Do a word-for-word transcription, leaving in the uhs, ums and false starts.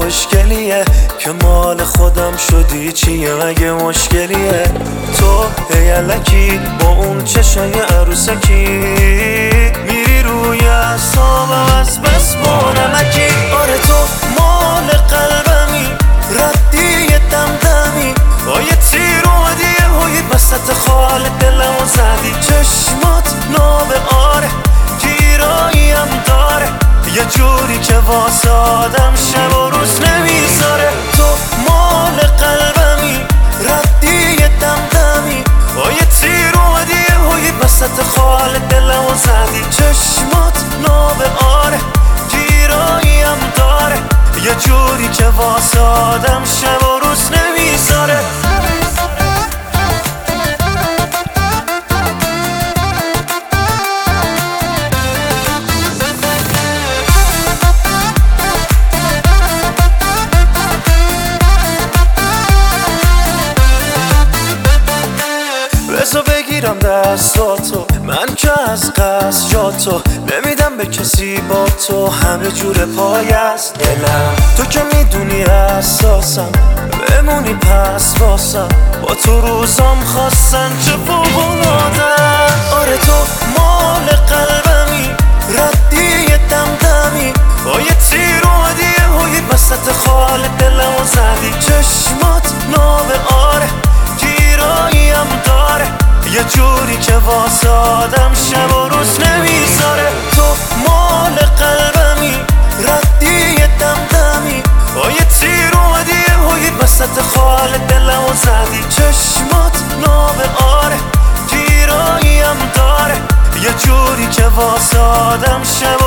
خوشگلیه که مال خودم شدی چیه مگه مشکلیه؟ تو هیلکی با اون چشای عروسکی میری روی اعصابم از بس با نمکی. آره تو مال قلبمی، ردی دمدمی، با یه تیر اومدی یهویی وسط خال دلمو زدی. چشمات ناب آره، گیراییم داره، یه جوری که واسه آدم شب و روز نمیذاره. تو مال قلبمی، ردی دمدمی، با یه تیر اومدی یهویی وسط خال دلمو زدی. چشمات ناب آره، گیراییم داره، یه جوری که واسه آدم شب و روز نمیذاره. بذار بگیرم دستاتو، من که از قصد جاتو نمیدم به کسی، با تو همه جور پای از دلم. تو که میدونی اساسم، بمونی پس واسم، با تو روزام خواستن چه فوق‌العاده‌ام. آره تو مال قلبمی، ردی دمدمی، با یه تیر اومدی یهویی وسط خال دلمو زدی. چشمات ناب آره، گیراییم داره، یه جوری که واسه آدم شب و روز نمیذاره. تو مال قلبمی، ردی دمدمی، با یه تیر اومدی یهویی وسط خال دلمو زدی. چشمات ناب آره، گیراییم داره، یه جوری که واسه آدم شب